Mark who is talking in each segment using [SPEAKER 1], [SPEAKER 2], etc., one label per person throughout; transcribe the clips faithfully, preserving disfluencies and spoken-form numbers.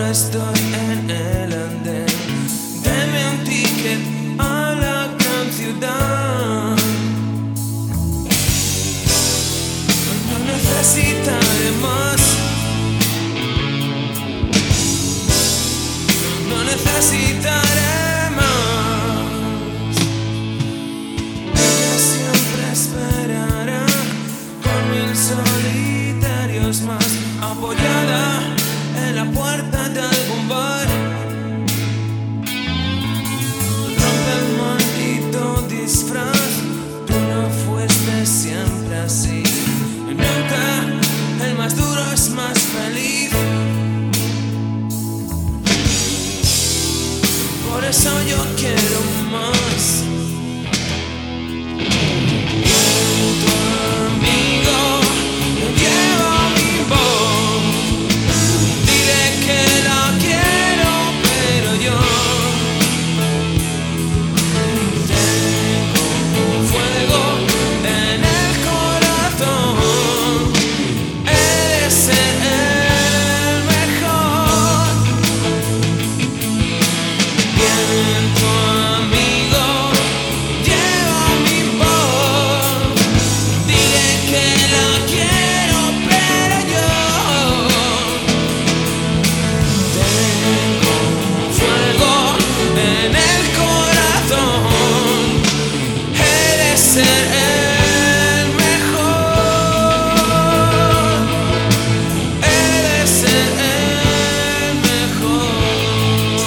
[SPEAKER 1] ahora estoy en el andén. Deme un ticket a la gran ciudad. No necesitaré más. No necesitaré más. Ella siempre esperará con mil solitarios más, apoyada en la puerta de algún bar. Rompe el maldito disfraz. Tú no fuiste siempre así. Nunca el más duro es más feliz. Por eso yo quiero más. Tu amigo lleva mi voz. Dile que la quiero, pero yo tengo un fuego en el corazón. Eres el mejor. Bien, tu amigo lleva mi voz. Dile que la quiero, pero yo tengo un fuego en el corazón. Eres el mejor. Eres el mejor.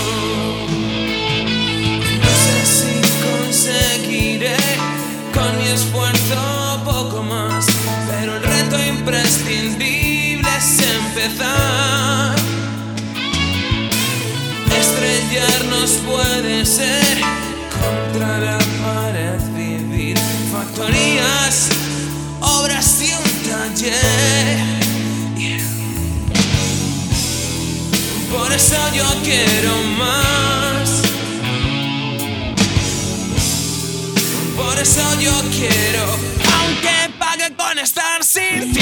[SPEAKER 1] No sé si conseguiré con mi esfuerzo poco más, pero el reto imprescindible es empezar. Estrellarnos puede ser, contra la pared vivir. Factorías, obras y un taller. Yeah. Por eso yo quiero más. Por eso yo quiero, aunque pague con estar sin ti.